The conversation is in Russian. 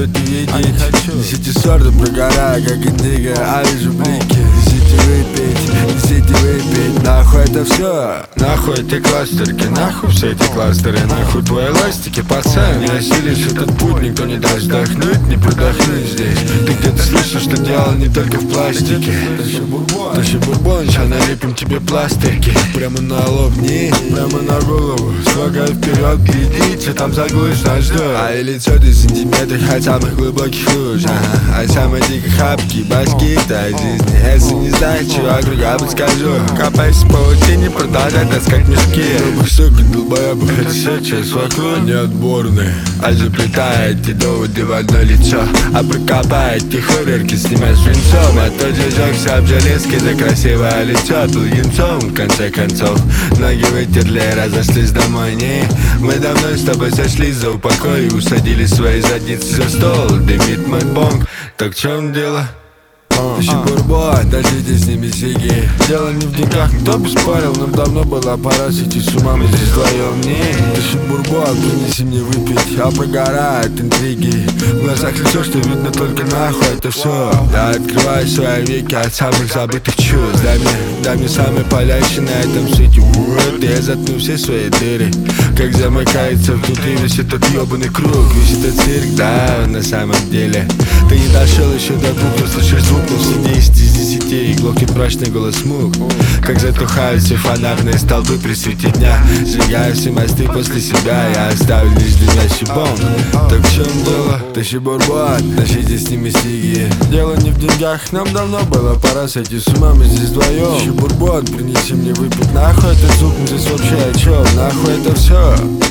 это видеть. Несите ссоры, прогораю, как индиго, а вижу блики. Несите выпить, нахуй это все. Нахуй эти кластерки, нахуй все эти кластеры. Нахуй твои ластики, пацан. Не осилишь этот путь, никто не даст вдохнуть, не продохнуть здесь. Ты где-то слышишь, что дело не только в пластике. Тащи бурбон, ща налепим тебе пластырки. Прямо на лоб, не, прямо на голову. Шагай вперед, глядите, там заглушь наш ждет. А и лицо ты сантиметрах от самых глубоких луж, от самой дикой хапки, башки той жизни. Если не знаешь, чувак, я подскажу. Копайся в паутине, продолжай таскать мешки. Грубых сука, долбоебых, это все часть вокруг неотборные. А заплетаете доводы в одно лицо, а прокопаете хурерки, снимая свинцом. А тот же жёгся об железке за красивое лицо. Был юнцом, в конце концов. Ноги вытерли и разошлись домой, не. Мы давно с тобой сошлись за упокой и усадили свои задницы за стол. Дымит мой бонг, так в чем дело? Тащи бурбон, тащите с ними сиги. Дело не в деньгах, кто бы спорил, нам давно была пора сойти с ума, мы здесь вдвоем, не. Тащи бурбон, принеси мне выпить, а прогорают интриги. В глазах лицо, что видно только нахуй, это все. Я открываю свои веки от самых забытых чувств. Дай мне самый палящий на этом свете. Я заткну все свои дыры. Как замыкается внутри весь этот ебаный круг, весь этот цирк, да, на самом деле. Ты не дошел еще до буквы, слышишь звук, но все 10 из 10 и глохнет прочный голос мук. Как затухают все фонарные столбы при свете дня. Сжигаю все мосты после себя, я оставлю лишь дымящий бомб. Так в чем дело? Тащи бурбон, тащите с ними сиги. Дело не в деньгах, нам давно было пора сойти с ума, мы здесь вдвоем. Тащи бурбон, принеси мне выпить, нахуй этот звук, мы здесь вообще о чем? Нахуй это все?